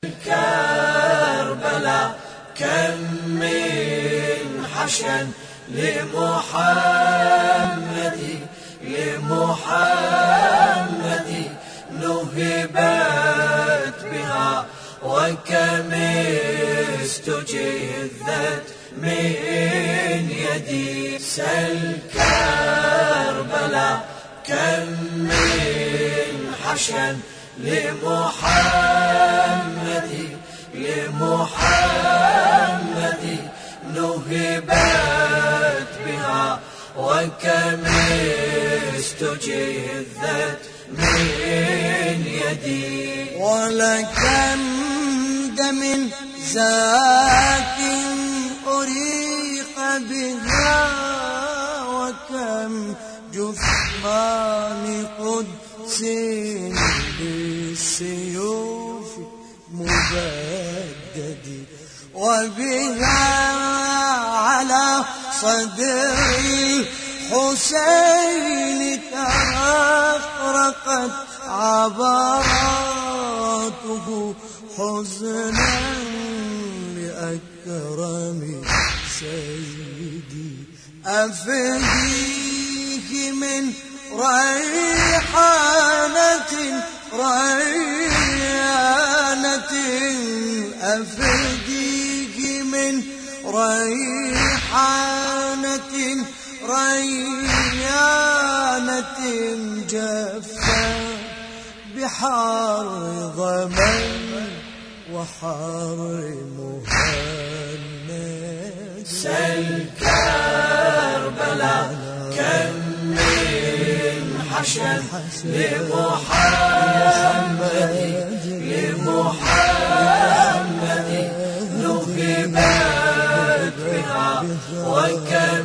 كربلاء كم من حشن لمحمد نهبت بها وكم استجذت من يدي. سل كربلاء كم من حشن لمحمد نهبت بها وكم استجذت من يدي. ولكم دم زاك أريق بها وكم جثمان قدس بالسيوف مبدد وبها على صدر الحسين تفرقت عبراته حزنا لأكرم سيدي. أفديه من ريحانة أفديه من ريحانة جفا بحار ضمن وحار مهند. سل كربلاء كم من حشن لمحمد نهبت بها وكم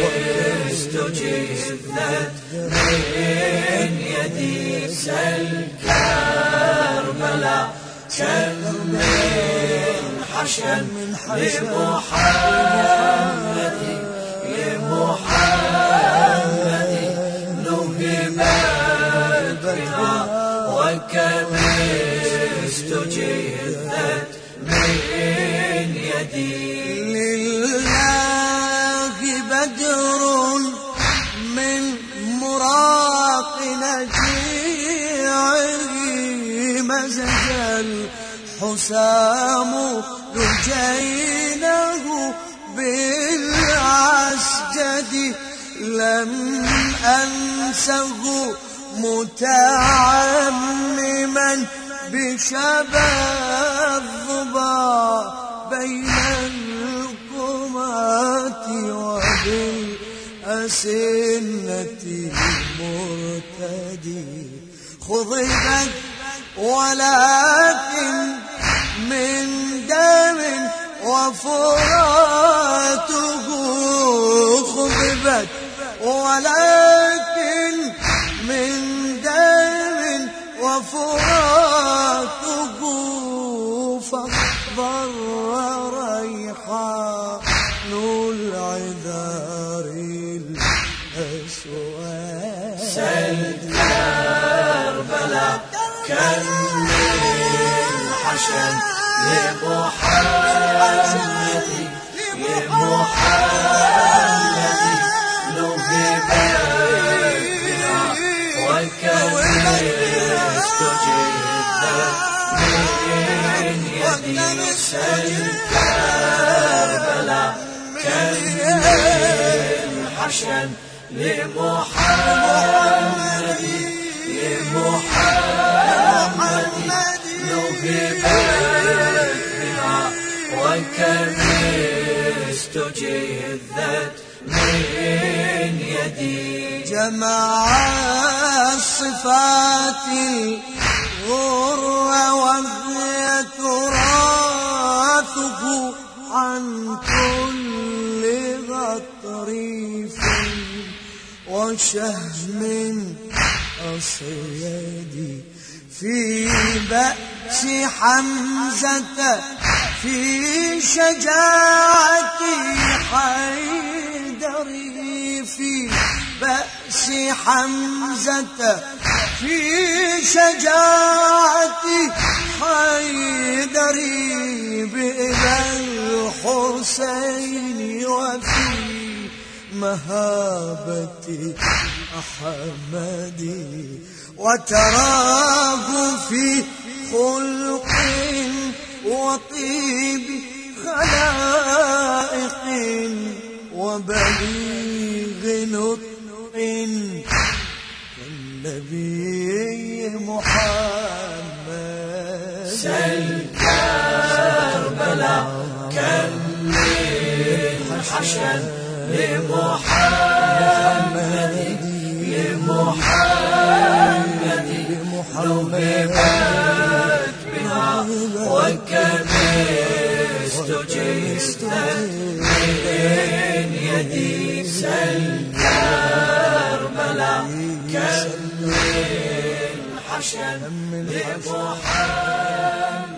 استجذت من يدي. سل كربلاء كم من حشن لمحمد نهبت بها وكم استجذت من يدي. لله بدر من مراق نجيعه مزج الحسام لجينه بالعسجد. لم أنسه متعمما بشبى الظبا بين القمات وبالأسنة مرتدي. خضبت ولكن من دم وفراته خضبت ولكن من دم وفراته فاخضر ريحان العذار الأسود. سل كربلاء كم من حشن لمحمد نهبت بها وكم استجذت من يدي. سل كربلاء كم من حشن لمحمد نهبت بها وكم استجذت من يدي. جمع الصفات الغر وهي تراثه عن كل غطريف وشهم أصيد. في بأس حمزة في شجاعة حيدر. في بأس حمزة في شجاعة حيدر مهابة أحمدي، وتراه في خلق وطيب خلائق وبليغ نطق كالنبي محمد. سل كربلاء كم من حشد لمحمد لبت بها وكم استجبت من يدي. سل كربلاء كم من حشد لمحمد